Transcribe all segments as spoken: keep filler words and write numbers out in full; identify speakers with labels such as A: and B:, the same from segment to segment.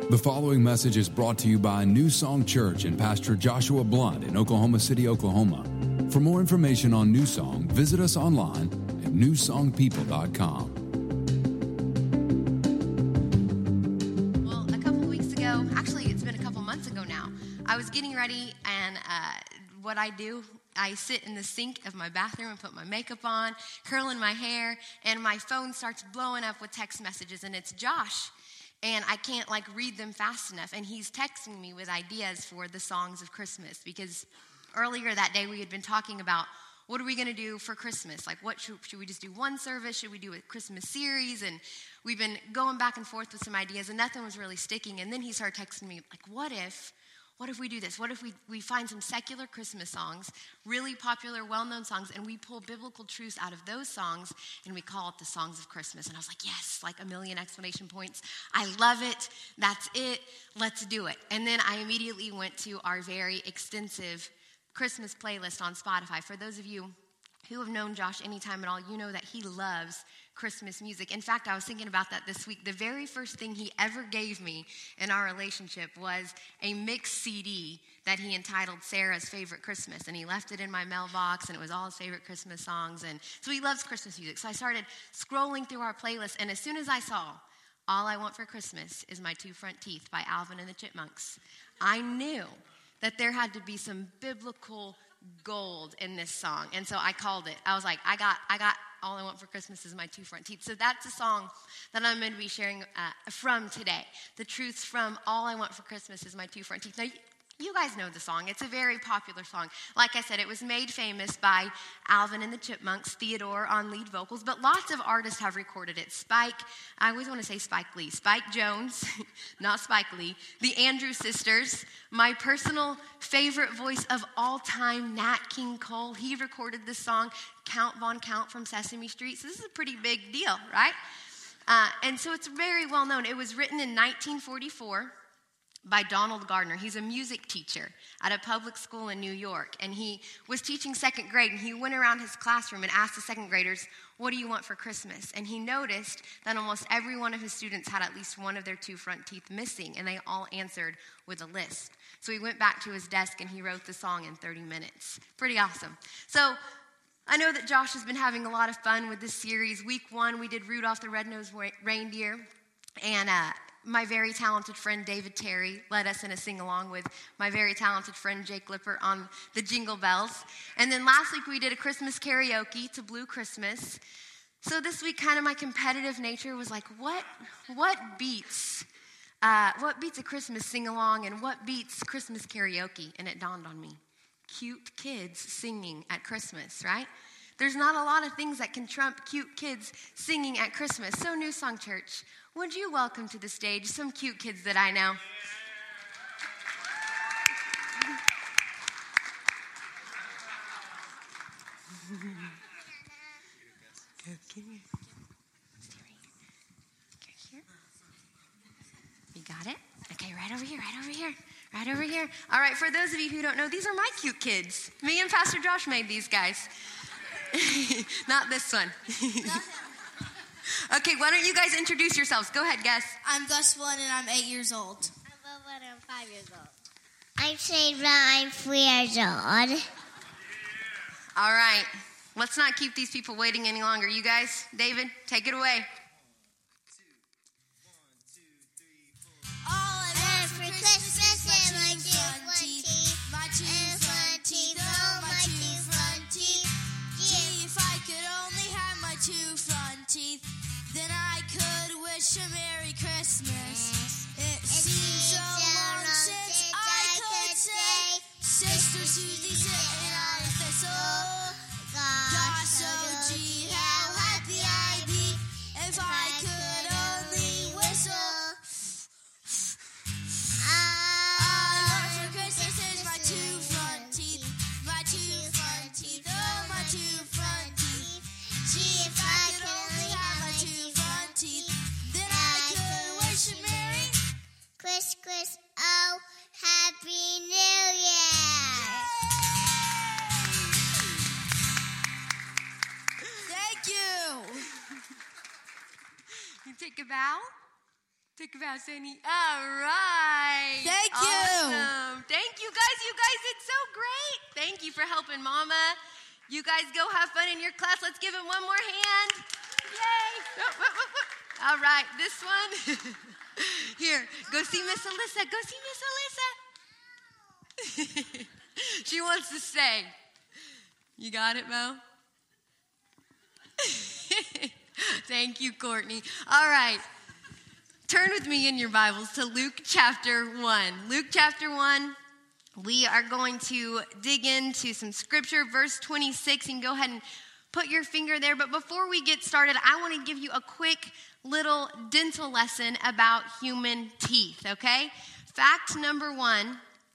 A: The following message is brought to you by New Song Church and Pastor Joshua Blunt in Oklahoma City, Oklahoma. For more information on New Song, visit us online at new song people dot com.
B: Well, a couple weeks ago, actually it's been a couple months ago now, I was getting ready and uh, what I do, I sit in the sink of my bathroom and put my makeup on, curling my hair, and my phone starts blowing up with text messages, and it's Josh. And I can't, like, read them fast enough. And he's texting me with ideas for the songs of Christmas. Because earlier that day, we had been talking about, what are we going to do for Christmas? Like, what should, should we just do one service? Should we do a Christmas series? And we've been going back and forth with some ideas, and nothing was really sticking. And then he started texting me, like, what if... What if we do this? What if we, we find some secular Christmas songs, really popular, well-known songs, and we pull biblical truths out of those songs, and we call it the Songs of Christmas? And I was like, yes, like a million exclamation points. I love it. That's it. Let's do it. And then I immediately went to our very extensive Christmas playlist on Spotify. For those of you who have known Josh any time at all, you know that he loves Christmas music. In fact, I was thinking about that this week. The very first thing he ever gave me in our relationship was a mixed C D that he entitled Sarah's Favorite Christmas. And he left it in my mailbox, and it was all his favorite Christmas songs. And so he loves Christmas music. So I started scrolling through our playlist, and as soon as I saw All I Want for Christmas Is My Two Front Teeth by Alvin and the Chipmunks, I knew that there had to be some biblical gold in this song. And so I called it. I was like, I got I got All I Want for Christmas Is My Two Front Teeth. So that's a song that I'm going to be sharing uh, from today. The truths from All I Want for Christmas Is My Two Front Teeth. Now, you guys know the song. It's a very popular song. Like I said, it was made famous by Alvin and the Chipmunks, Theodore on lead vocals, but lots of artists have recorded it. Spike, I always want to say Spike Lee. Spike Jones, not Spike Lee. The Andrews Sisters, my personal favorite voice of all time, Nat King Cole. He recorded this song, Count Von Count from Sesame Street. So this is a pretty big deal, right? Uh, and so it's very well known. It was written in nineteen forty-four. By Donald Gardner. He's a music teacher at a public school in New York, and he was teaching second grade, and he went around his classroom and asked the second graders, what do you want for Christmas? And he noticed that almost every one of his students had at least one of their two front teeth missing, and they all answered with a list. So he went back to his desk, and he wrote the song in thirty minutes. Pretty awesome. So I know that Josh has been having a lot of fun with this series. Week one, we did Rudolph the Red-Nosed Reindeer, and uh, my very talented friend David Terry led us in a sing-along with my very talented friend Jake Lipper on the Jingle Bells. And then last week we did a Christmas karaoke to Blue Christmas. So this week kind of my competitive nature was like, what what beats uh, what beats a Christmas sing-along and what beats Christmas karaoke? And it dawned on me, cute kids singing at Christmas, right? There's not a lot of things that can trump cute kids singing at Christmas. So New Song Church, would you welcome to the stage some cute kids that I know? You got it? Okay, right over here, right over here, right over here. All right, for those of you who don't know, these are my cute kids. Me and Pastor Josh made these guys. Not this one. Okay, why don't you guys introduce yourselves? Go ahead, guys.
C: I'm Gus One, and I'm eight years old.
D: I'm Bob, and I'm five years old. I'm Shane Brown, I'm three years old.
B: All right, let's not keep these people waiting any longer. You guys, David, take it away.
D: All I want for Christmas is my two front teeth, my two front teeth, oh my two front teeth.
C: Gee, if I could only have my two front teeth, then I could wish a Merry Christmas. It seems so long since I could say, Sister Susie sitting on a thistle. Gosh, oh gee, how happy I'd be if I could only whistle. All I want for Christmas is my two front teeth, my two front teeth, oh my two front teeth. Gee, if I could only have my two front teeth, then I could wish a Merry
D: Christmas, oh, Happy New Year!
C: Thank you.
B: You take a bow. Take a bow, Sunny. All right.
C: Thank you.
B: Awesome. Thank you, guys. You guys did so great. Thank you for helping Mama. You guys go have fun in your class. Let's give him one more hand. Yay. All right, this one. Here, go see Miss Alyssa. Go see Miss Alyssa. She wants to stay. You got it, Mo? Thank you, Courtney. All right. Turn with me in your Bibles to Luke chapter one. Luke chapter one. We are going to dig into some scripture, verse twenty-six. You can go ahead and put your finger there. But before we get started, I want to give you a quick little dental lesson about human teeth, okay? Fact number one,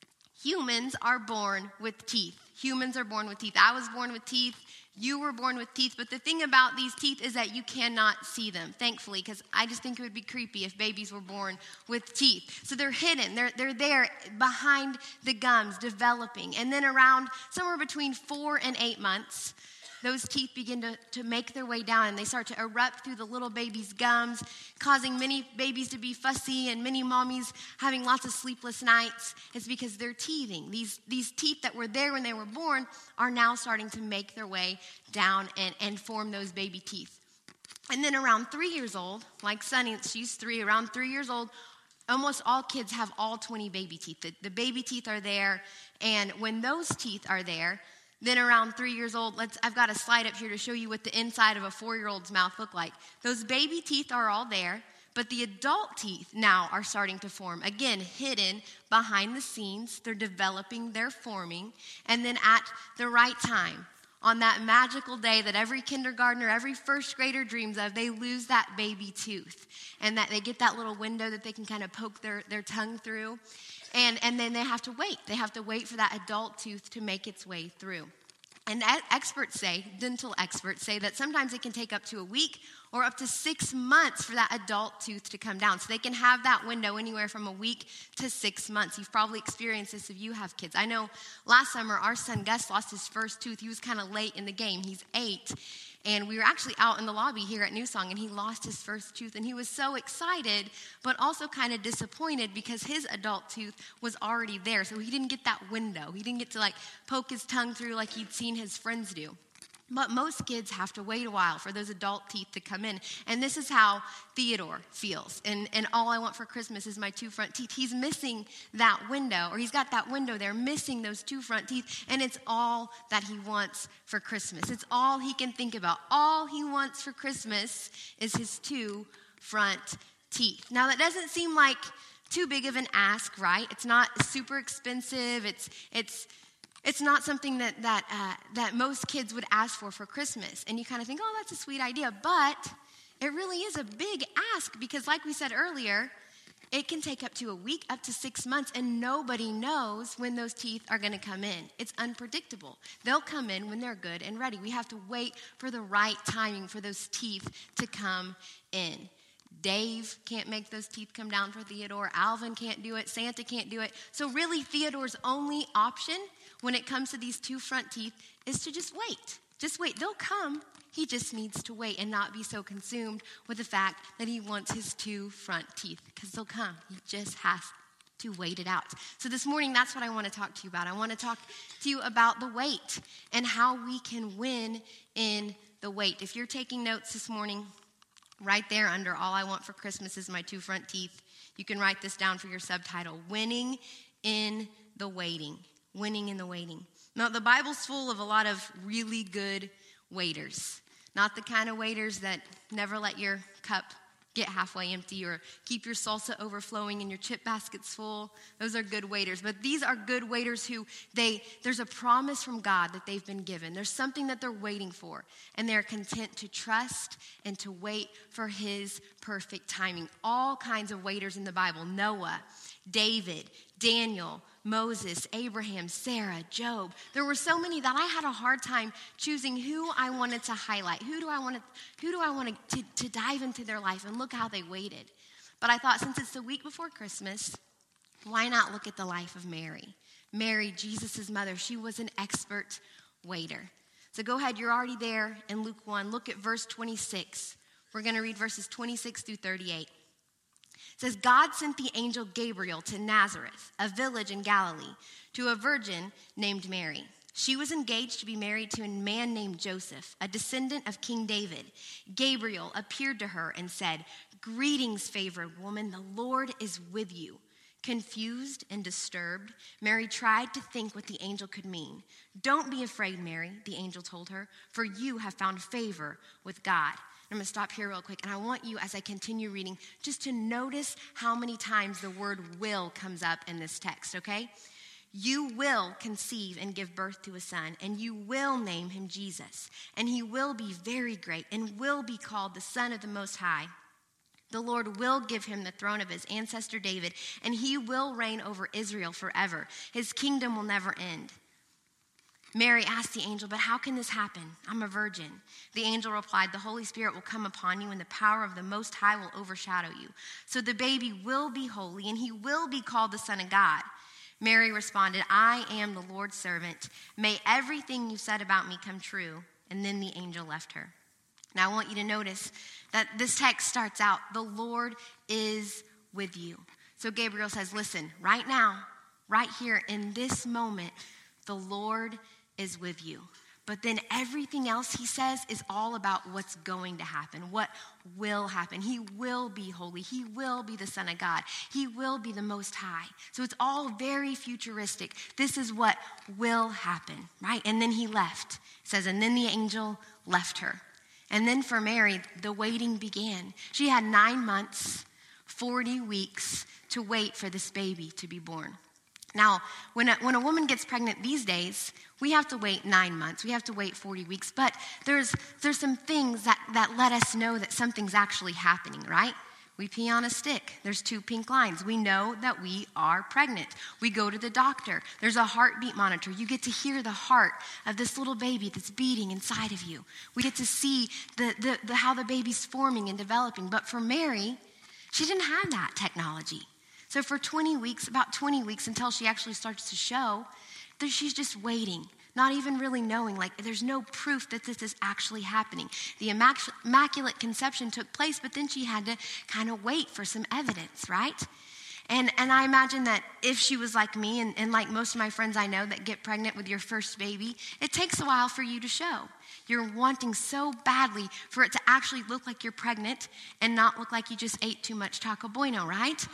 B: humans are born with teeth. Humans are born with teeth. I was born with teeth. You were born with teeth. But the thing about these teeth is that you cannot see them, thankfully, because I just think it would be creepy if babies were born with teeth. So they're hidden. They're, they're there behind the gums, developing. And then around somewhere between four and eight months, those teeth begin to, to make their way down, and they start to erupt through the little baby's gums, causing many babies to be fussy and many mommies having lots of sleepless nights. It's because they're teething. These, these teeth that were there when they were born are now starting to make their way down and, and form those baby teeth. And then around three years old, like Sunny, she's three, around three years old, almost all kids have all twenty baby teeth. The, the baby teeth are there, and when those teeth are there, then around three years old, let's, I've got a slide up here to show you what the inside of a four-year-old's mouth look like. Those baby teeth are all there, but the adult teeth now are starting to form. Again, hidden behind the scenes. They're developing, they're forming. And then at the right time, on that magical day that every kindergartner, every first grader dreams of, they lose that baby tooth. And that they get that little window that they can kind of poke their, their tongue through. And, and then they have to wait. They have to wait for that adult tooth to make its way through. And experts say, dental experts say that sometimes it can take up to a week or up to six months for that adult tooth to come down. So they can have that window anywhere from a week to six months. You've probably experienced this if you have kids. I know last summer our son Gus lost his first tooth. He was kind of late in the game. He's eight. And we were actually out in the lobby here at New Song, and he lost his first tooth. And he was so excited, but also kind of disappointed because his adult tooth was already there. So he didn't get that window. He didn't get to, like, poke his tongue through like he'd seen his friends do. But most kids have to wait a while for those adult teeth to come in. And this is how Theodore feels. And, and all I want for Christmas is my two front teeth. He's missing that window, or he's got that window there, missing those two front teeth. And it's all that he wants for Christmas. It's all he can think about. All he wants for Christmas is his two front teeth. Now, that doesn't seem like too big of an ask, right? It's not super expensive. It's it's... It's not something that that uh, that most kids would ask for for Christmas. And you kind of think, oh, that's a sweet idea. But it really is a big ask because like we said earlier, it can take up to a week, up to six months, and nobody knows when those teeth are going to come in. It's unpredictable. They'll come in when they're good and ready. We have to wait for the right timing for those teeth to come in. Dave can't make those teeth come down for Theodore. Alvin can't do it. Santa can't do it. So really, Theodore's only option when it comes to these two front teeth is to just wait. Just wait. They'll come. He just needs to wait and not be so consumed with the fact that he wants his two front teeth because they'll come. He just has to wait it out. So this morning, that's what I want to talk to you about. I want to talk to you about the wait and how we can win in the wait. If you're taking notes this morning, right there under all I want for Christmas is my two front teeth, you can write this down for your subtitle, Winning in the Waiting. Winning in the waiting. Now, the Bible's full of a lot of really good waiters. Not the kind of waiters that never let your cup get halfway empty or keep your salsa overflowing and your chip baskets full. Those are good waiters. But these are good waiters who, they there's a promise from God that they've been given. There's something that they're waiting for. And they're content to trust and to wait for his perfect timing. All kinds of waiters in the Bible. Noah, David, Daniel, Moses, Abraham, Sarah, Job. There were so many that I had a hard time choosing who I wanted to highlight. Who do I want to, who do I want to, to, to dive into their life and look how they waited. But I thought since it's the week before Christmas, why not look at the life of Mary? Mary, Jesus' mother, she was an expert waiter. So go ahead, you're already there in Luke one. Look at verse twenty-six. We're going to read verses twenty-six through thirty-eight. It says, God sent the angel Gabriel to Nazareth, a village in Galilee, to a virgin named Mary. She was engaged to be married to a man named Joseph, a descendant of King David. Gabriel appeared to her and said, "Greetings, favored woman, the Lord is with you." Confused and disturbed, Mary tried to think what the angel could mean. "Don't be afraid, Mary," the angel told her, "for you have found favor with God." I'm going to stop here real quick, and I want you, as I continue reading, just to notice how many times the word will comes up in this text, okay? You will conceive and give birth to a son, and you will name him Jesus, and he will be very great and will be called the Son of the Most High. The Lord will give him the throne of his ancestor David, and he will reign over Israel forever. His kingdom will never end. Mary asked the angel, "But how can this happen? I'm a virgin." The angel replied, "The Holy Spirit will come upon you, and the power of the Most High will overshadow you. So the baby will be holy, and he will be called the Son of God." Mary responded, "I am the Lord's servant. May everything you said about me come true." And then the angel left her. Now I want you to notice that this text starts out, "The Lord is with you." So Gabriel says, listen, right now, right here in this moment, the Lord is with you. But then everything else he says is all about what's going to happen, what will happen. He will be holy. He will be the Son of God. He will be the Most High. So it's all very futuristic. This is what will happen, right? And then he left. It says, and then the angel left her. And then for Mary, the waiting began. She had nine months, forty weeks to wait for this baby to be born. Now, when a, when a woman gets pregnant these days, we have to wait nine months. We have to wait forty weeks. But there's there's some things that, that let us know that something's actually happening, right? We pee on a stick. There's two pink lines. We know that we are pregnant. We go to the doctor. There's a heartbeat monitor. You get to hear the heart of this little baby that's beating inside of you. We get to see the, the, the how the baby's forming and developing. But for Mary, she didn't have that technology. So for twenty weeks, about twenty weeks until she actually starts to show, there she's just waiting, not even really knowing, like there's no proof that this is actually happening. The immac- immaculate conception took place, but then she had to kind of wait for some evidence, right? And and I imagine that if she was like me and, and like most of my friends I know that get pregnant with your first baby, it takes a while for you to show. You're wanting so badly for it to actually look like you're pregnant and not look like you just ate too much Taco Bueno, right?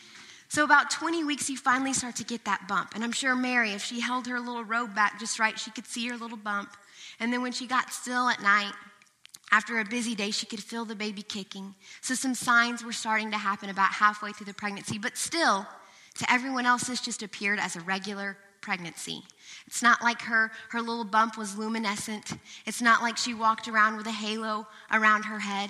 B: So about twenty weeks, you finally start to get that bump. And I'm sure Mary, if she held her little robe back just right, she could see her little bump. And then when she got still at night, after a busy day, she could feel the baby kicking. So some signs were starting to happen about halfway through the pregnancy. But still, to everyone else, this just appeared as a regular pregnancy. It's not like her, her little bump was luminescent. It's not like she walked around with a halo around her head.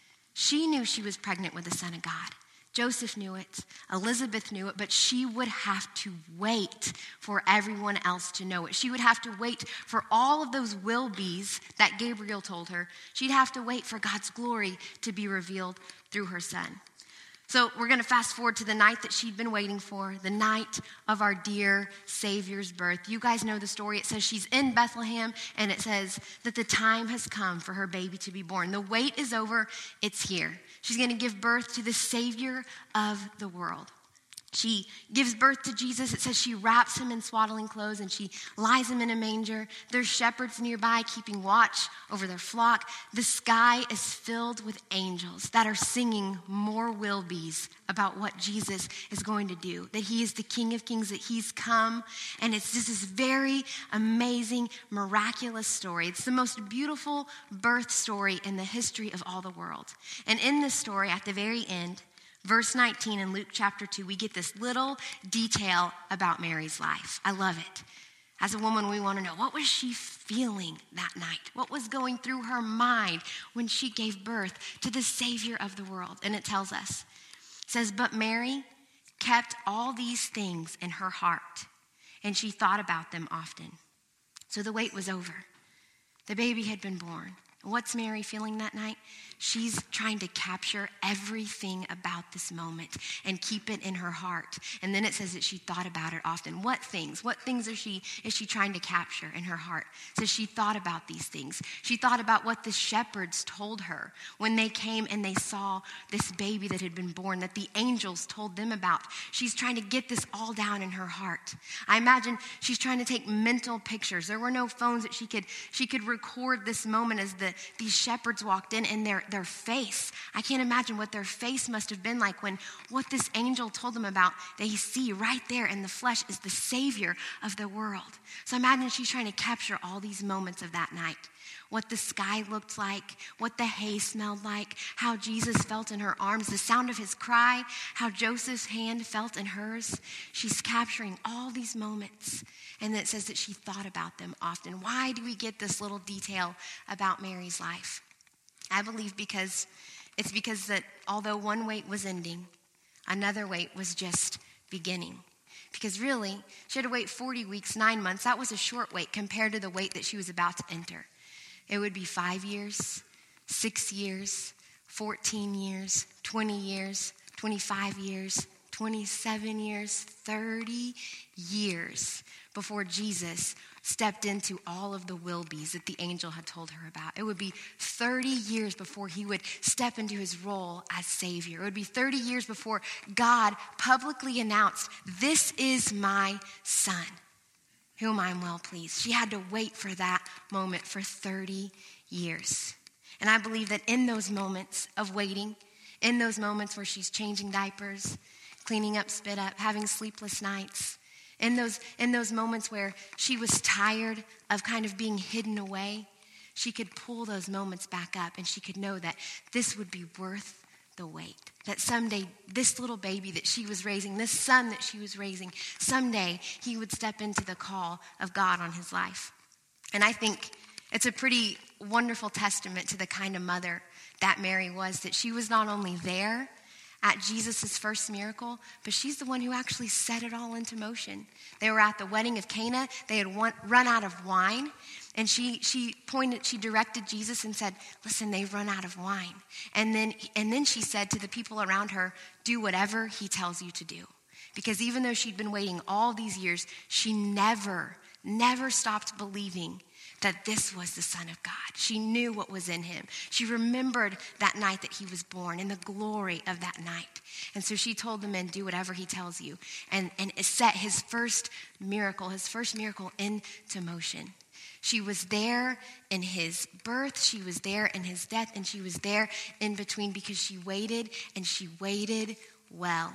B: She knew she was pregnant with the Son of God. Joseph knew it, Elizabeth knew it, but she would have to wait for everyone else to know it. She would have to wait for all of those will-be's that Gabriel told her. She'd have to wait for God's glory to be revealed through her son. So we're going to fast forward to the night that she'd been waiting for, the night of our dear Savior's birth. You guys know the story. It says she's in Bethlehem, and it says that the time has come for her baby to be born. The wait is over. It's here. She's going to give birth to the Savior of the world. She gives birth to Jesus. It says she wraps him in swaddling clothes and she lies him in a manger. There's shepherds nearby keeping watch over their flock. The sky is filled with angels that are singing more will-be's about what Jesus is going to do, that he is the King of Kings, that he's come. And it's just this very amazing, miraculous story. It's the most beautiful birth story in the history of all the world. And in this story, at the very end, verse nineteen in Luke chapter two, we get this little detail about Mary's life. I love it. As a woman, we want to know, what was she feeling that night? What was going through her mind when she gave birth to the Savior of the world? And it tells us, it says, but Mary kept all these things in her heart, and she thought about them often. So the wait was over. The baby had been born. And what's Mary feeling that night? She's trying to capture everything about this moment and keep it in her heart. And then it says that she thought about it often. What things? What things is she is she trying to capture in her heart? It says she thought about these things. She thought about what the shepherds told her when they came and they saw this baby that had been born, that the angels told them about. She's trying to get this all down in her heart. I imagine she's trying to take mental pictures. There were no phones that she could she could record this moment as the these shepherds walked in, and their their face. I can't imagine what their face must have been like when what this angel told them about, they see right there in the flesh is the Savior of the world. So imagine she's trying to capture all these moments of that night. What the sky looked like, what the hay smelled like, how Jesus felt in her arms, the sound of his cry, how Joseph's hand felt in hers. She's capturing all these moments. And then it says that she thought about them often. Why do we get this little detail about Mary's life? I believe because it's because that although one wait was ending, another wait was just beginning. Because really, she had to wait forty weeks, nine months. That was a short wait compared to the wait that she was about to enter. It would be five years, six years, fourteen years, twenty years, twenty-five years, twenty-seven years, thirty years before Jesus stepped into all of the will-be's that the angel had told her about. It would be thirty years before he would step into his role as Savior. It would be thirty years before God publicly announced, "This is my son, whom I'm well pleased." She had to wait for that moment for thirty years. And I believe that in those moments of waiting, in those moments where she's changing diapers, cleaning up spit up, having sleepless nights, In those, in those moments where she was tired of kind of being hidden away, she could pull those moments back up and she could know that this would be worth the wait. That someday this little baby that she was raising, this son that she was raising, someday he would step into the call of God on his life. And I think it's a pretty wonderful testament to the kind of mother that Mary was, that she was not only there at Jesus' first miracle, but she's the one who actually set it all into motion. They were at the wedding of Cana. They had won, run out of wine. And she she pointed, she directed Jesus and said, "Listen, they've run out of wine." And then, and then she said to the people around her, "Do whatever he tells you to do." Because even though she'd been waiting all these years, she never, never stopped believing that this was the Son of God. She knew what was in him. She remembered that night that he was born and the glory of that night. And so she told the men, "Do whatever he tells you." And, and it set his first miracle, his first miracle into motion. She was there in his birth, she was there in his death, and she was there in between because she waited, and she waited well.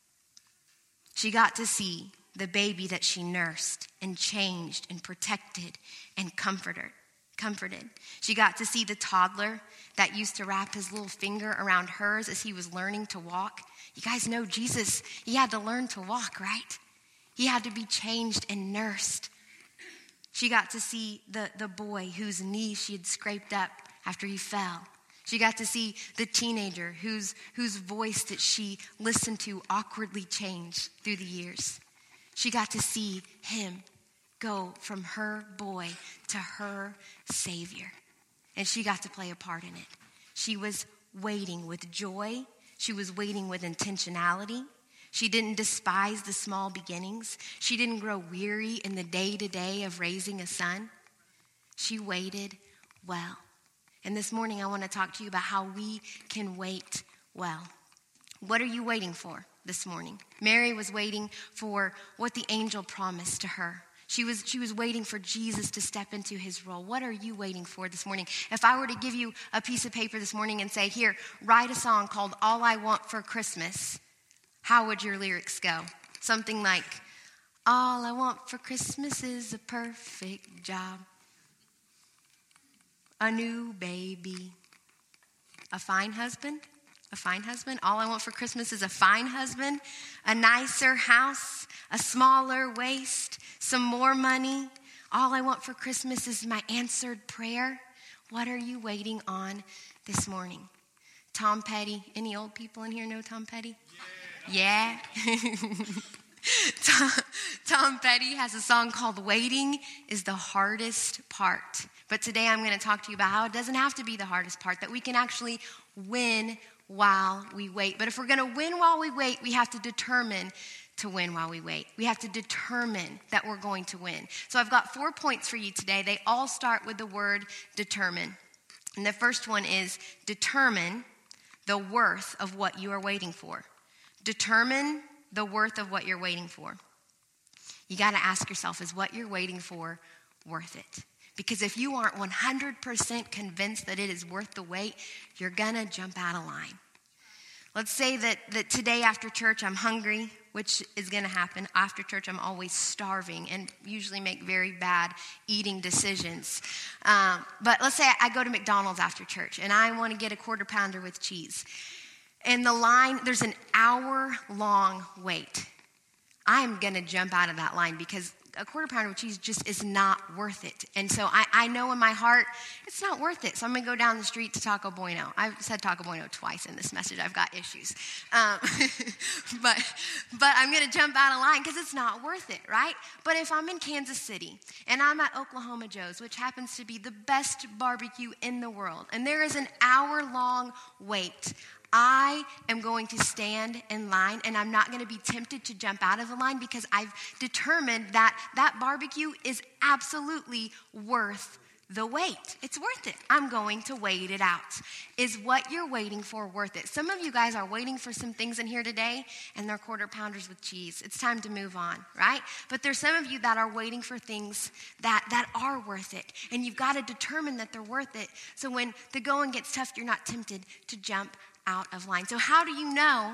B: She got to see the baby that she nursed and changed and protected and comforted. comforted. She got to see the toddler that used to wrap his little finger around hers as he was learning to walk. You guys know Jesus, he had to learn to walk, right? He had to be changed and nursed. She got to see the, the boy whose knee she had scraped up after he fell. She got to see the teenager whose, whose voice that she listened to awkwardly change through the years. She got to see him go from her boy to her Savior. And she got to play a part in it. She was waiting with joy. She was waiting with intentionality. She didn't despise the small beginnings. She didn't grow weary in the day-to-day of raising a son. She waited well. And this morning I want to talk to you about how we can wait well. What are you waiting for this morning? Mary was waiting for what the angel promised to her. She was, she was waiting for Jesus to step into his role. What are you waiting for this morning? If I were to give you a piece of paper this morning and say, "Here, write a song called All I Want for Christmas," how would your lyrics go? Something like, "All I want for Christmas is a perfect job, a new baby, a fine husband, a fine husband. All I want for Christmas is a fine husband, a nicer house, a smaller waist, some more money. All I want for Christmas is my answered prayer." What are you waiting on this morning? Tom Petty. Any old people in here know Tom Petty? Yeah. yeah? Tom, Tom Petty has a song called "Waiting is the Hardest Part." But today I'm going to talk to you about how it doesn't have to be the hardest part, that we can actually win while we wait. But if we're going to win while we wait, we have to determine to win while we wait. We have to determine that we're going to win. So I've got four points for you today. They all start with the word determine. And the first one is determine the worth of what you are waiting for. Determine the worth of what you're waiting for. You got to ask yourself, is what you're waiting for worth it? Because if you aren't one hundred percent convinced that it is worth the wait, you're going to jump out of line. Let's say that, that today after church I'm hungry, which is going to happen. After church I'm always starving and usually make very bad eating decisions. Um, but let's say I go to McDonald's after church and I want to get a quarter pounder with cheese. And the line, there's an hour long wait. I'm going to jump out of that line because a quarter pounder with cheese just is not worth it. And so I, I know in my heart, it's not worth it. So I'm going to go down the street to Taco Bueno. I've said Taco Bueno twice in this message. I've got issues. Um, but but I'm going to jump out of line because it's not worth it, right? But if I'm in Kansas City and I'm at Oklahoma Joe's, which happens to be the best barbecue in the world, and there is an hour-long wait, I am going to stand in line, and I'm not going to be tempted to jump out of the line because I've determined that that barbecue is absolutely worth the wait. It's worth it. I'm going to wait it out. Is what you're waiting for worth it? Some of you guys are waiting for some things in here today, and they're quarter pounders with cheese. It's time to move on, right? But there's some of you that are waiting for things that, that are worth it, and you've got to determine that they're worth it. So when the going gets tough, you're not tempted to jump out of line. So how do you know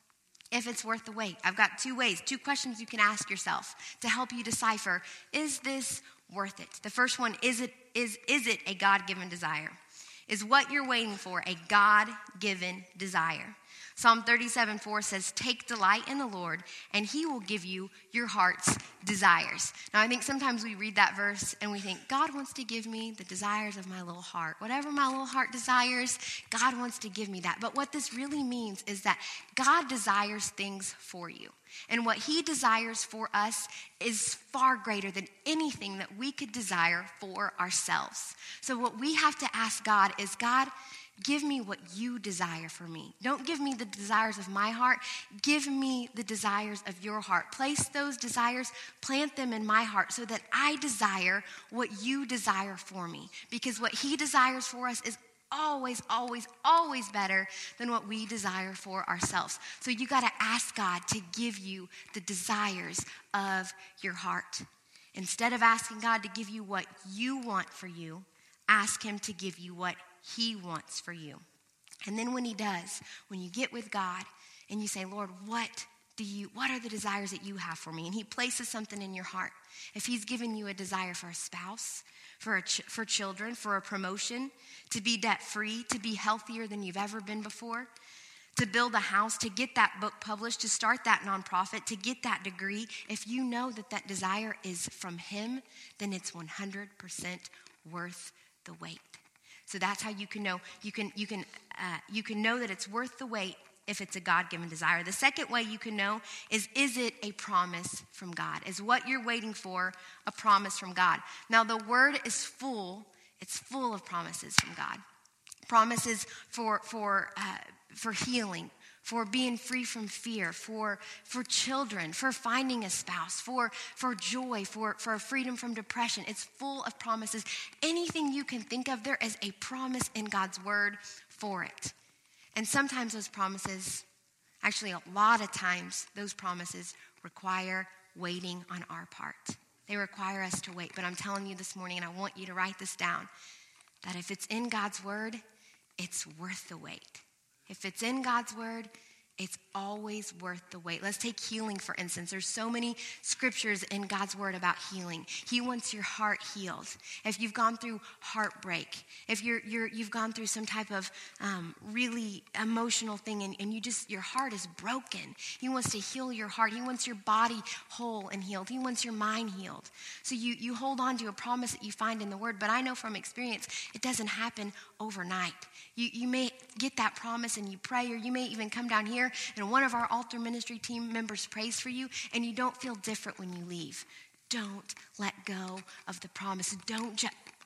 B: if it's worth the wait? I've got two ways, two questions you can ask yourself to help you decipher, is this worth it? The first one, is it is is it a God-given desire? Is what you're waiting for a God-given desire? Psalm thirty-seven four says, take delight in the Lord, and he will give you your heart's desires. Now, I think sometimes we read that verse and we think, God wants to give me the desires of my little heart. Whatever my little heart desires, God wants to give me that. But what this really means is that God desires things for you. And what he desires for us is far greater than anything that we could desire for ourselves. So what we have to ask God is, God, give me what you desire for me. Don't give me the desires of my heart. Give me the desires of your heart. Place those desires, plant them in my heart so that I desire what you desire for me. Because what he desires for us is always, always, always better than what we desire for ourselves. So you got to ask God to give you the desires of your heart. Instead of asking God to give you what you want for you, ask him to give you what he wants for you. And then when he does, when you get with God and you say, Lord, what do you, what are the desires that you have for me? And he places something in your heart. If he's given you a desire for a spouse, for a ch- for children, for a promotion, to be debt-free, to be healthier than you've ever been before, to build a house, to get that book published, to start that nonprofit, to get that degree, if you know that that desire is from him, then it's one hundred percent worth the wait. So that's how you can know. You can you can uh, you can know that it's worth the wait if it's a God-given desire. The second way you can know is, is it a promise from God? Is what you're waiting for a promise from God? Now, the word is full. It's full of promises from God. Promises for for uh, for healing, for being free from fear, for for children, for finding a spouse, for for joy, for, for freedom from depression. It's full of promises. Anything you can think of, there is a promise in God's word for it. And sometimes those promises, actually a lot of times, those promises require waiting on our part. They require us to wait. But I'm telling you this morning, and I want you to write this down, that if it's in God's word, it's worth the wait. If it's in God's word, it's always worth the wait. Let's take healing, for instance. There's so many scriptures in God's word about healing. He wants your heart healed. If you've gone through heartbreak, if you're, you're, you've gone through some type of um, really emotional thing and, and you just, your heart is broken, he wants to heal your heart. He wants your body whole and healed. He wants your mind healed. So you, you hold on to a promise that you find in the word, but I know from experience, it doesn't happen overnight. You, you may get that promise and you pray, or you may even come down here and one of our altar ministry team members prays for you and you don't feel different when you leave. Don't let go of the promise. Don't ju-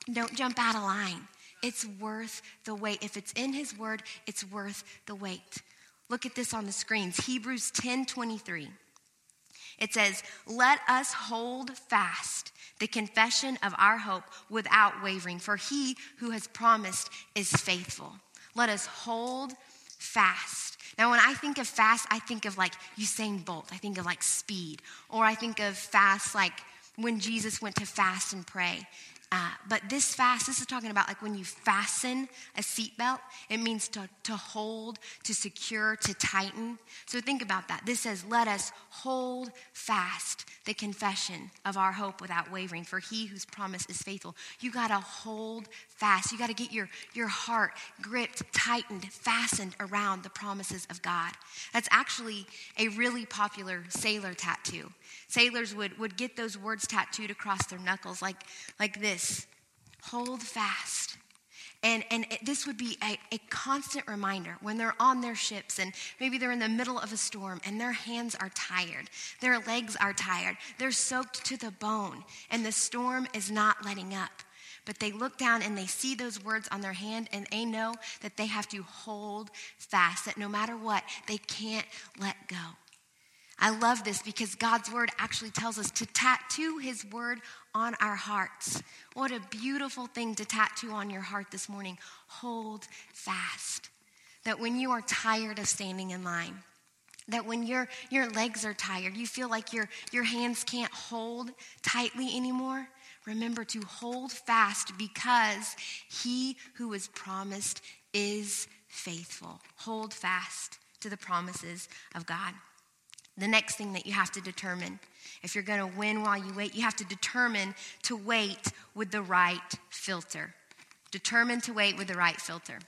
B: Don't jump out of line. It's worth the wait. If it's in his word, it's worth the wait. Look at this on the screens. Hebrews ten twenty-three. It says, let us hold fast the confession of our hope without wavering, for he who has promised is faithful. Let us hold fast. Now, when I think of fast, I think of like Usain Bolt. I think of like speed. Or I think of fast like when Jesus went to fast and pray. Uh, but this fast, this is talking about like when you fasten a seatbelt, it means to, to hold, to secure, to tighten. So think about that. This says, let us hold fast the confession of our hope without wavering, for he whose promise is faithful. You got to hold fast. You got to get your, your heart gripped, tightened, fastened around the promises of God. That's actually a really popular sailor tattoo. Sailors would, would get those words tattooed across their knuckles like, like this, hold fast. And, and it, this would be a, a constant reminder when they're on their ships and maybe they're in the middle of a storm and their hands are tired, their legs are tired, they're soaked to the bone, and the storm is not letting up. But they look down and they see those words on their hand and they know that they have to hold fast, that no matter what, they can't let go. I love this because God's word actually tells us to tattoo his word on our hearts. What a beautiful thing to tattoo on your heart this morning. Hold fast. That when you are tired of standing in line, that when your, your legs are tired, you feel like your, your hands can't hold tightly anymore, remember to hold fast because he who is promised is faithful. Hold fast to the promises of God. The next thing that you have to determine, if you're going to win while you wait, you have to determine to wait with the right filter. Determine to wait with the right filter.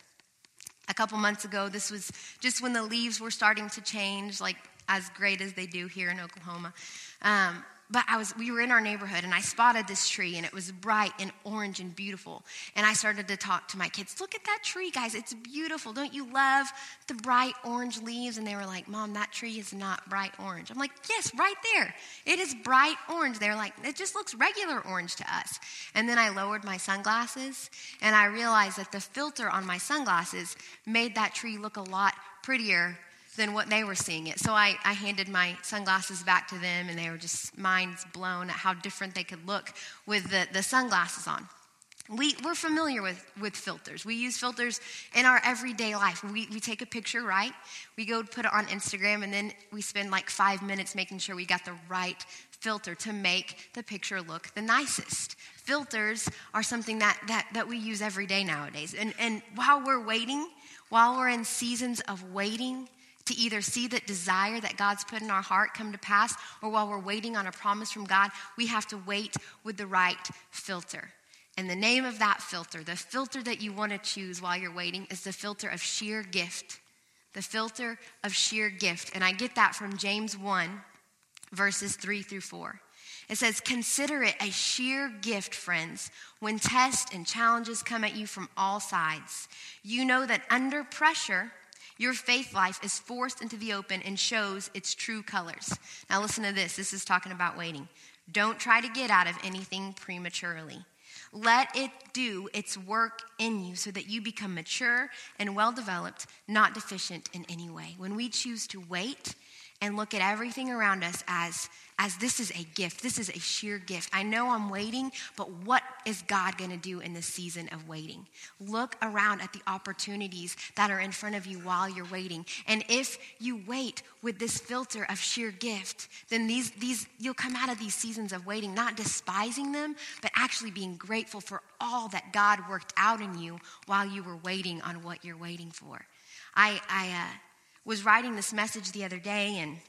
B: A couple months ago, this was just when the leaves were starting to change, like as great as they do here in Oklahoma. Um, But I was, we were in our neighborhood and I spotted this tree and it was bright and orange and beautiful. And I started to talk to my kids, look at that tree, guys, it's beautiful. Don't you love the bright orange leaves? And they were like, Mom, that tree is not bright orange. I'm like, yes, right there. It is bright orange. They're like, it just looks regular orange to us. And then I lowered my sunglasses and I realized that the filter on my sunglasses made that tree look a lot prettier than what they were seeing it. So I, I handed my sunglasses back to them and they were just minds blown at how different they could look with the, the sunglasses on. We, we're familiar with, with filters. We use filters in our everyday life. We, we take a picture, right? We go put it on Instagram and then we spend like five minutes making sure we got the right filter to make the picture look the nicest. Filters are something that, that, that we use every day nowadays. And, and while we're waiting, while we're in seasons of waiting, to either see that desire that God's put in our heart come to pass, or while we're waiting on a promise from God, we have to wait with the right filter. And the name of that filter, the filter that you want to choose while you're waiting, is the filter of sheer gift. The filter of sheer gift. And I get that from James one, verses three through four. It says, consider it a sheer gift, friends, when tests and challenges come at you from all sides. You know that under pressure, your faith life is forced into the open and shows its true colors. Now listen to this. This is talking about waiting. Don't try to get out of anything prematurely. Let it do its work in you so that you become mature and well-developed, not deficient in any way. When we choose to wait and look at everything around us as, as this is a gift, this is a sheer gift. I know I'm waiting, but what is God going to do in this season of waiting? Look around at the opportunities that are in front of you while you're waiting. And if you wait with this filter of sheer gift, then these, these you'll come out of these seasons of waiting, not despising them, but actually being grateful for all that God worked out in you while you were waiting on what you're waiting for. I, I, uh, was writing this message the other day and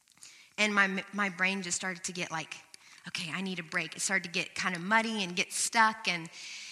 B: and my my brain just started to get like, okay, I need a break. It started to get kind of muddy and get stuck and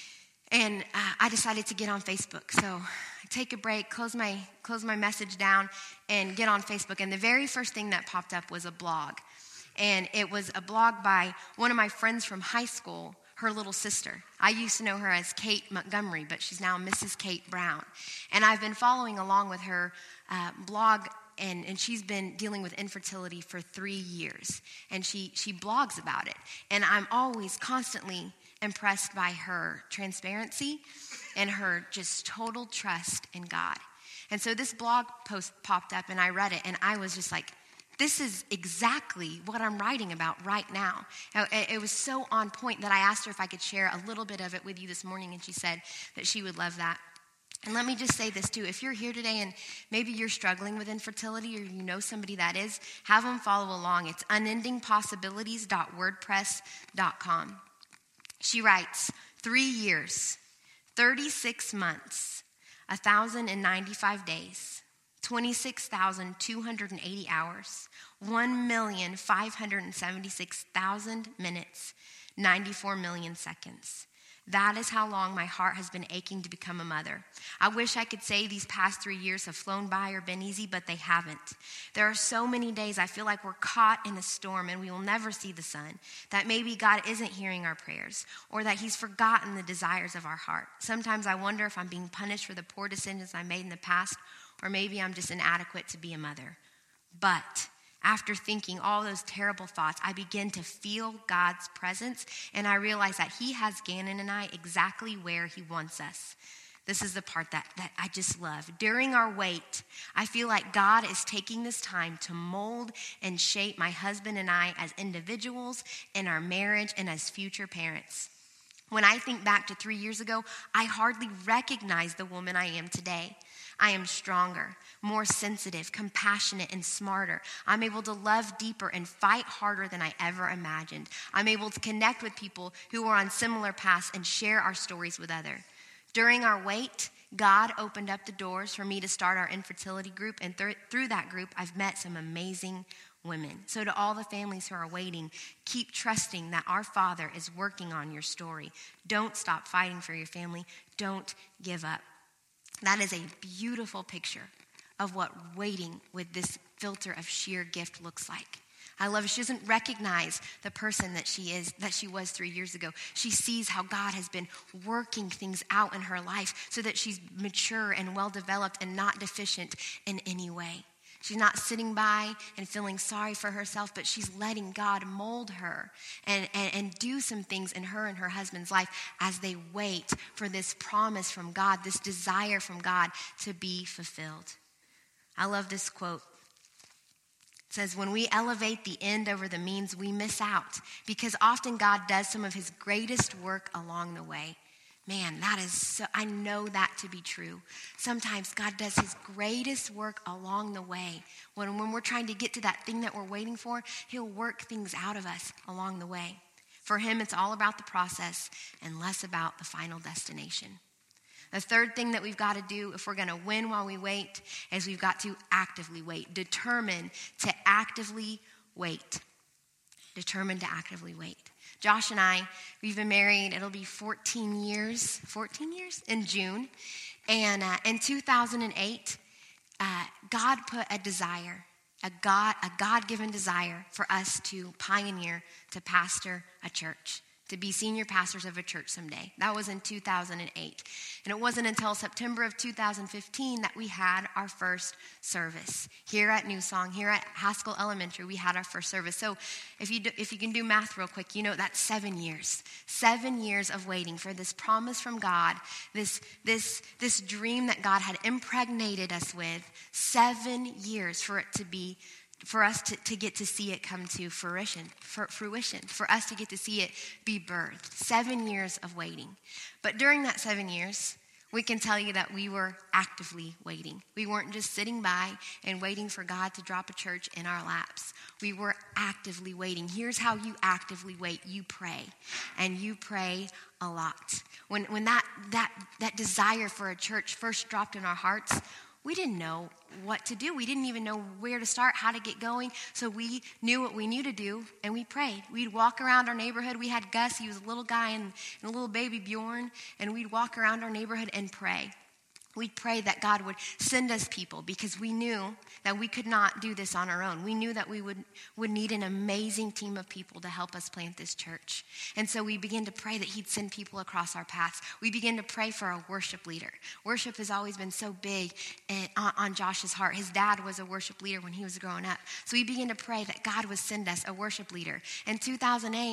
B: and uh, I decided to get on Facebook. So I take a break, close my close my message down and get on Facebook. And the very first thing that popped up was a blog. And it was a blog by one of my friends from high school, her little sister. I used to know her as Kate Montgomery, but she's now Missus Kate Brown. And I've been following along with her uh, blog, and, and she's been dealing with infertility for three years. And she, she blogs about it. And I'm always constantly impressed by her transparency and her just total trust in God. And so this blog post popped up and I read it and I was just like, this is exactly what I'm writing about right now. It was so on point that I asked her if I could share a little bit of it with you this morning, and she said that she would love that. And let me just say this too. If you're here today and maybe you're struggling with infertility or you know somebody that is, have them follow along. It's unending possibilities dot wordpress dot com. She writes, three years, thirty-six months, one thousand ninety-five days, twenty-six thousand two hundred eighty hours, one million five hundred seventy-six thousand minutes, ninety-four million seconds. That is how long my heart has been aching to become a mother. I wish I could say these past three years have flown by or been easy, but they haven't. There are so many days I feel like we're caught in a storm and we will never see the sun, that maybe God isn't hearing our prayers, or that he's forgotten the desires of our heart. Sometimes I wonder if I'm being punished for the poor decisions I made in the past, or maybe I'm just inadequate to be a mother. But after thinking all those terrible thoughts, I begin to feel God's presence, and I realize that he has Gannon and I exactly where he wants us. This is the part that, that I just love. During our wait, I feel like God is taking this time to mold and shape my husband and I as individuals in our marriage and as future parents. When I think back to three years ago, I hardly recognize the woman I am today. I am stronger, more sensitive, compassionate, and smarter. I'm able to love deeper and fight harder than I ever imagined. I'm able to connect with people who are on similar paths and share our stories with others. During our wait, God opened up the doors for me to start our infertility group, and th- through that group, I've met some amazing women. So to all the families who are waiting, keep trusting that our Father is working on your story. Don't stop fighting for your family. Don't give up. That is a beautiful picture of what waiting with this filter of sheer gift looks like. I love it. She doesn't recognize the person that she is, that she was three years ago. She sees how God has been working things out in her life so that she's mature and well-developed and not deficient in any way. She's not sitting by and feeling sorry for herself, but she's letting God mold her and, and, and do some things in her and her husband's life as they wait for this promise from God, this desire from God to be fulfilled. I love this quote. It says, when we elevate the end over the means, we miss out because often God does some of his greatest work along the way. Man, that is so, I know that to be true. Sometimes God does his greatest work along the way. When, when we're trying to get to that thing that we're waiting for, he'll work things out of us along the way. For him, it's all about the process and less about the final destination. The third thing that we've got to do if we're going to win while we wait is we've got to actively wait. Determine to actively wait. Determined to actively wait. Josh and I, we've been married, it'll be fourteen years, fourteen years in June. And uh, in two thousand eight, uh, God put a desire, a God, a God-given desire for us to pioneer, to pastor a church, to be senior pastors of a church someday. That was in two thousand eight. And it wasn't until September of two thousand fifteen that we had our first service. Here at New Song, here at Haskell Elementary, we had our first service. So if you do, if you can do math real quick, you know that's seven years. Seven years of waiting for this promise from God, this, this, this dream that God had impregnated us with. Seven years for it to be for us to, to get to see it come to fruition, for fruition, for us to get to see it be birthed. Seven years of waiting. But during that seven years, we can tell you that we were actively waiting. We weren't just sitting by and waiting for God to drop a church in our laps. We were actively waiting. Here's how you actively wait. You pray, and you pray a lot. When when that that that desire for a church first dropped in our hearts, we didn't know what to do. We didn't even know where to start, how to get going. So we knew what we knew to do, and we prayed. We'd walk around our neighborhood. We had Gus. He was a little guy, and, and a little baby Bjorn. And we'd walk around our neighborhood and pray. We'd pray that God would send us people because we knew that we could not do this on our own. We knew that we would, would need an amazing team of people to help us plant this church. And so we began to pray that he'd send people across our paths. We began to pray for a worship leader. Worship has always been so big on, on Josh's heart. His dad was a worship leader when he was growing up. So we began to pray that God would send us a worship leader. In two thousand eight,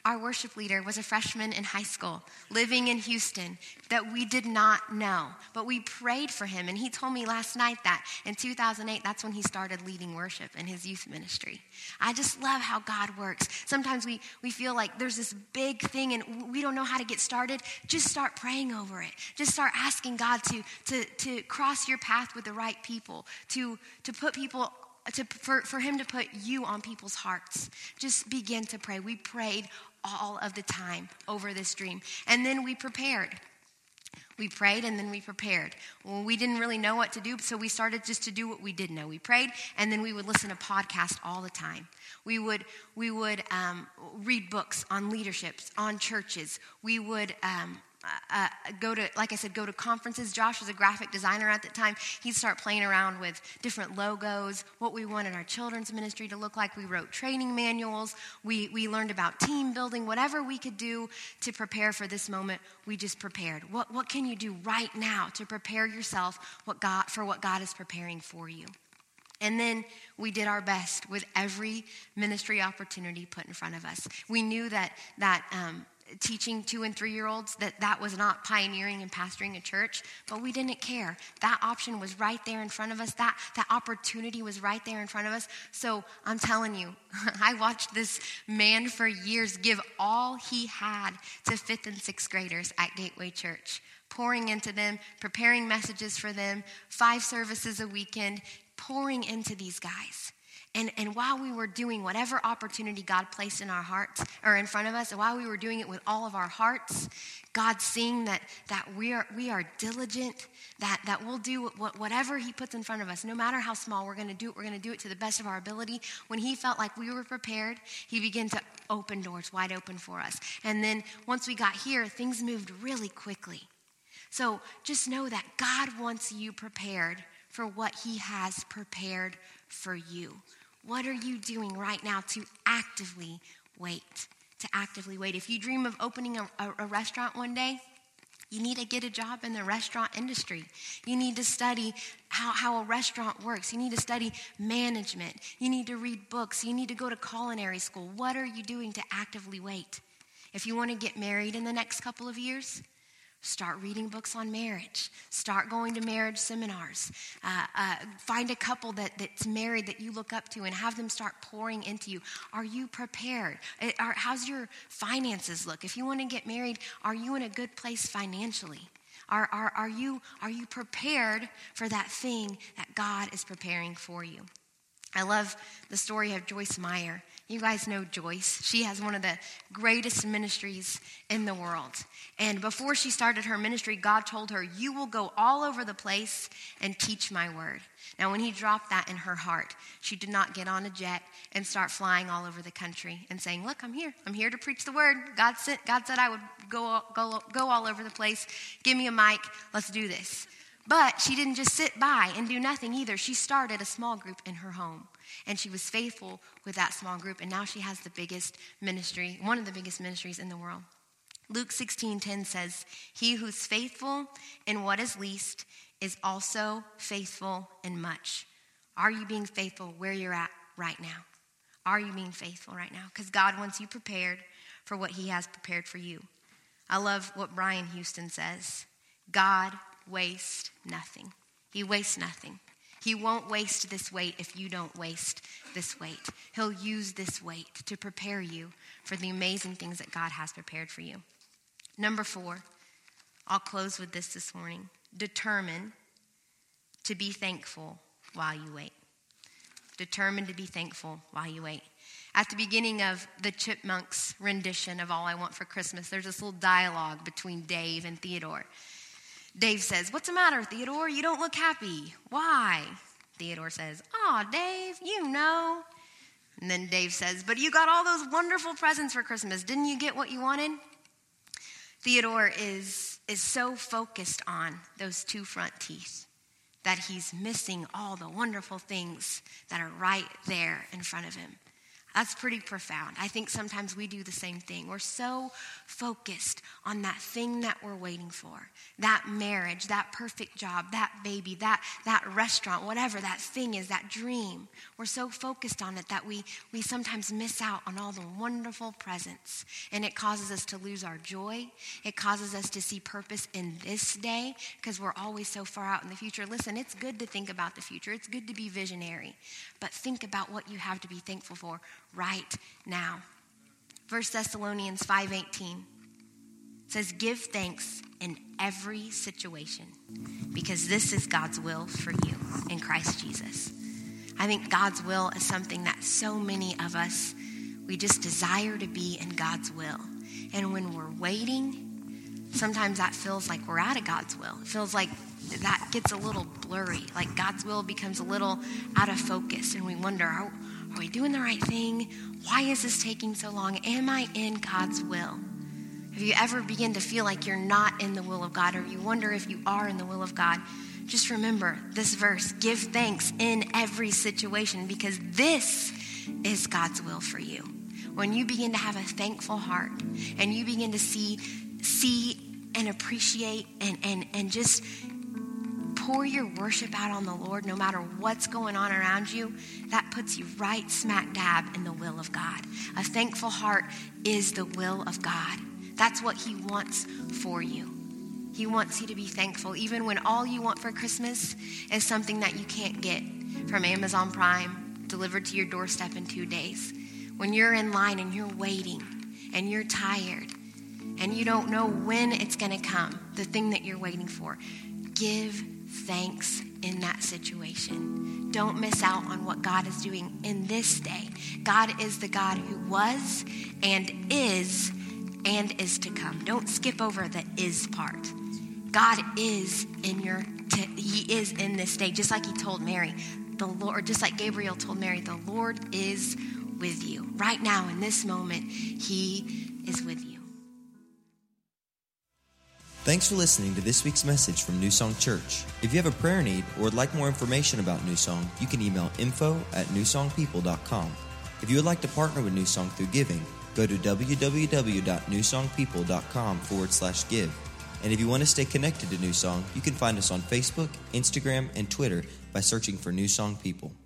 B: our worship leader was a freshman in high school, living in Houston, that we did not know. But we prayed for him, and he told me last night that in two thousand eight, that's when he started leading worship in his youth ministry. I just love how God works. Sometimes we, we feel like there's this big thing, and we don't know how to get started. Just start praying over it. Just start asking God to, to, to cross your path with the right people, to, to put people To, for, for him to put you on people's hearts. Just begin to pray. We prayed all of the time over this dream. And then we prepared. We prayed and then we prepared. Well, we didn't really know what to do, so we started just to do what we did know. We prayed, and then we would listen to podcasts all the time. We would we would um, read books on leaderships, on churches. We would um, uh, go to, like I said, go to conferences. Josh was a graphic designer at the time. He'd start playing around with different logos, what we wanted our children's ministry to look like. We wrote training manuals. We we learned about team building. Whatever we could do to prepare for this moment, we just prepared. What what can you do right now to prepare yourself what God for what God is preparing for you? And then we did our best with every ministry opportunity put in front of us. We knew that that um, teaching two and three-year-olds, that that was not pioneering and pastoring a church, but we didn't care. That option was right there in front of us. That, that opportunity was right there in front of us. So I'm telling you, I watched this man for years give all he had to fifth and sixth graders at Gateway Church, pouring into them, preparing messages for them, five services a weekend, pouring into these guys. And and while we were doing whatever opportunity God placed in our hearts or in front of us, and while we were doing it with all of our hearts, God seeing that that we are we are diligent, that that we'll do what, whatever he puts in front of us, no matter how small, we're going to do it. We're going to do it to the best of our ability. When he felt like we were prepared, he began to open doors wide open for us. And then once we got here, things moved really quickly. So just know that God wants you prepared for what he has prepared for you. What are you doing right now to actively wait? To actively wait. If you dream of opening a, a, a restaurant one day, you need to get a job in the restaurant industry. You need to study how, how a restaurant works. You need to study management. You need to read books. You need to go to culinary school. What are you doing to actively wait? If you want to get married in the next couple of years, start reading books on marriage. Start going to marriage seminars. Uh, uh, find a couple that, that's married that you look up to and have them start pouring into you. Are you prepared? Are, how's your finances look? If you want to get married, are you in a good place financially? Are, are, are, you, are you prepared for that thing that God is preparing for you? I love the story of Joyce Meyer. You guys know Joyce. She has one of the greatest ministries in the world. And before she started her ministry, God told her, you will go all over the place and teach my word. Now, when he dropped that in her heart, she did not get on a jet and start flying all over the country and saying, look, I'm here. I'm here to preach the word. God said, God said I would go, go, go all over the place. Give me a mic. Let's do this. But she didn't just sit by and do nothing either. She started a small group in her home. And she was faithful with that small group. And now she has the biggest ministry, one of the biggest ministries in the world. Luke sixteen ten says, he who's faithful in what is least is also faithful in much. Are you being faithful where you're at right now? Are you being faithful right now? Because God wants you prepared for what he has prepared for you. I love what Brian Houston says. God wastes nothing. He wastes nothing. He won't waste this weight if you don't waste this weight. He'll use this weight to prepare you for the amazing things that God has prepared for you. Number four, I'll close with this this morning. Determine to be thankful while you wait. Determine to be thankful while you wait. At the beginning of the Chipmunks rendition of All I Want for Christmas, there's this little dialogue between Dave and Theodore. Dave says, what's the matter, Theodore? You don't look happy. Why? Theodore says, oh, Dave, you know. And then Dave says, but you got all those wonderful presents for Christmas. Didn't you get what you wanted? Theodore is, is so focused on those two front teeth that he's missing all the wonderful things that are right there in front of him. That's pretty profound. I think sometimes we do the same thing. We're so focused on that thing that we're waiting for, that marriage, that perfect job, that baby, that, that restaurant, whatever that thing is, that dream. We're so focused on it that we, we sometimes miss out on all the wonderful presents. And it causes us to lose our joy. It causes us to see purpose in this day because we're always so far out in the future. Listen, it's good to think about the future. It's good to be visionary. But think about what you have to be thankful for right now. First Thessalonians five eighteen says, give thanks in every situation because this is God's will for you in Christ Jesus. I think God's will is something that so many of us, we just desire to be in God's will. And when we're waiting, sometimes that feels like we're out of God's will. It feels like that gets a little blurry, like God's will becomes a little out of focus, and we wonder, are, are we doing the right thing? Why is this taking so long? Am I in God's will? Have you ever begin to feel like you're not in the will of God, or you wonder if you are in the will of God? Just remember this verse, give thanks in every situation, because this is God's will for you. When you begin to have a thankful heart, and you begin to see, see and appreciate and, and, and just pour your worship out on the Lord, no matter what's going on around you, that puts you right smack dab in the will of God. A thankful heart is the will of God. That's what he wants for you. He wants you to be thankful, even when all you want for Christmas is something that you can't get from Amazon Prime, delivered to your doorstep in two days. When you're in line and you're waiting and you're tired and you don't know when it's going to come, the thing that you're waiting for, give thanks in that situation. Don't miss out on what God is doing in this day. God is the God who was and is and is to come. Don't skip over the is part. God is in your, t- he is in this day, just like he told Mary, the Lord, just like Gabriel told Mary, the Lord is with you. Right now, in this moment, he is with you.
E: Thanks for listening to this week's message from New Song Church. If you have a prayer need or would like more information about New Song, you can email info at new song people dot com. If you would like to partner with New Song through giving, go to w w w dot new song people dot com forward slash give. And if you want to stay connected to New Song, you can find us on Facebook, Instagram, and Twitter by searching for New Song People.